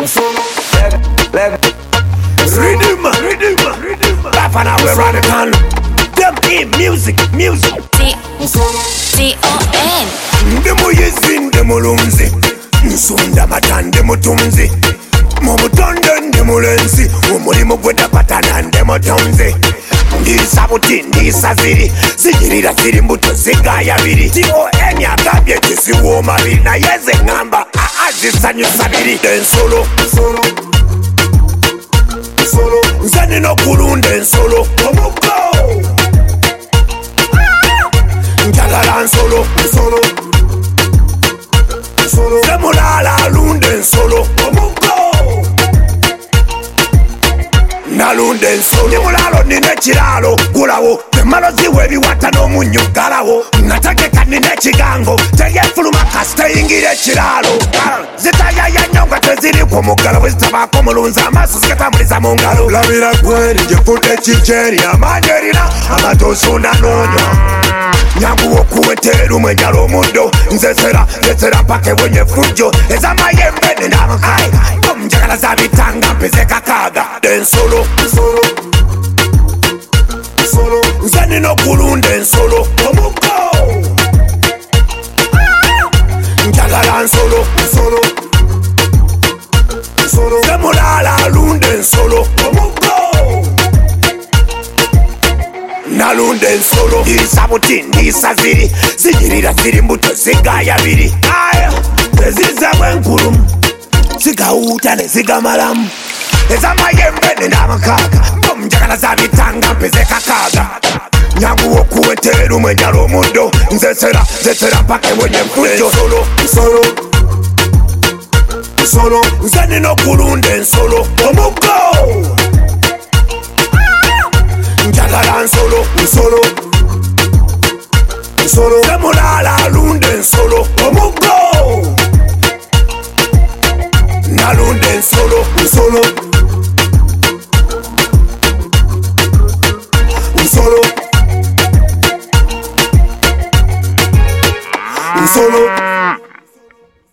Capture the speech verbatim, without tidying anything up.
Rhythm, rhythm, rhythm. Bafana we radical. Them in music, music. T T O N. Demo yezin, demo lumzi. Nsunda matan, demo tumzi. Momo tonden, demo lensi. Umulimo gweda patana, demo tonzi. Ndisabuti, ndisaziri. Zigirira ziri mbuto zigaya biri. T O N yakabye kisiwoma biri. Na yeze ngamba, aazisanyu sabiri. Den solo, solo. Solo, nzeni no kulunde solo. Omuko njagala solo, solo. Solo, semulala lunde solo. Omuko nalunde solo. Nimulalo nine chiralo gulawo. Temalo ziwe biwata no munyo galawo. Natakeka nine chigango. Teye fuluma kaste ingire chiralo. Zitaya ya nyonga teziri kwa mugalo. Wezitaba kwa mulunza masu zikatambuliza mungalo. Lamira kweri jefute chicheri. Amanjerina amatosu na nonyo. Nyangu wokuweteru mwenyalo mundo. Nzesera, nzesera pake wenye fujo. Eza mayembe nindama kai. Mjagala zabitanga mpeze kakaga. Den solo, solo. Solo, nzeni no kulunde solo. Omuko njagala solo, solo. Solo, semulala lunde solo. Omuko nalunde solo. Ndisabuti, ndisaziri. Zigirira ziri mbuto zigaya biri. Aya, zeziza mwenkulumu. Ziga uta ne ziga malamu. Eza mayembe nindama kaga. Mjagala zabitanga mpeze kakaga. Nyangu wokuweteru mwenyalo mundo. Nzesera, nzesera pake wenye mfujo. Solo, solo. Solo, nzeni no kulunde solo. Omuko njagala solo, solo. Solo, semulala lunde solo. Omuko nalunde solo, solo.